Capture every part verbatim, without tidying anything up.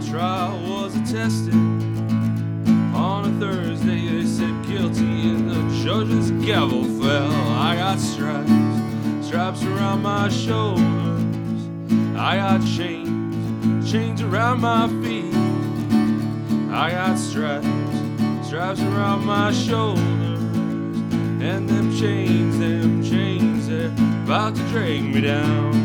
trial was attested on a Thursday. They said guilty and the judge's gavel fell. I got stripes, stripes around my shoulders. I got chains, chains around my feet. I got stripes, stripes around my shoulders. And them chains, them chains, they're about to drag me down.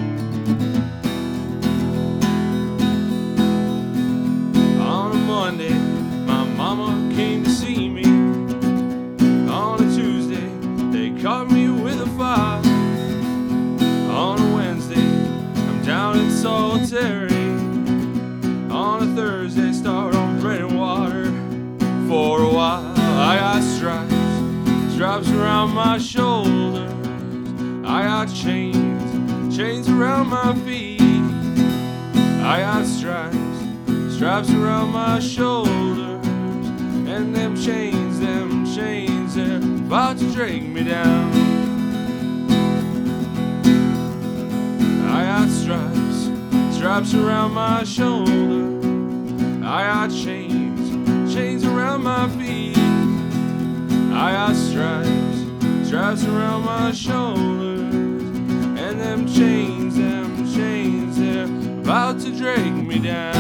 On a Monday, my mama came to see me. On a Tuesday, they caught me with a fire. On a Wednesday, I'm down in solitary. On a Thursday, start on bread and water. For a while, I got stripes, stripes around my shoulders. I got chains, chains around my feet. I got stripes, stripes around my shoulders. And them chains, them chains, they're about to drag me down. I got stripes, stripes around my shoulders. I got chains, chains around my feet. I got stripes, stripes around my shoulders. And them chains, them chains, they're about to drag me down.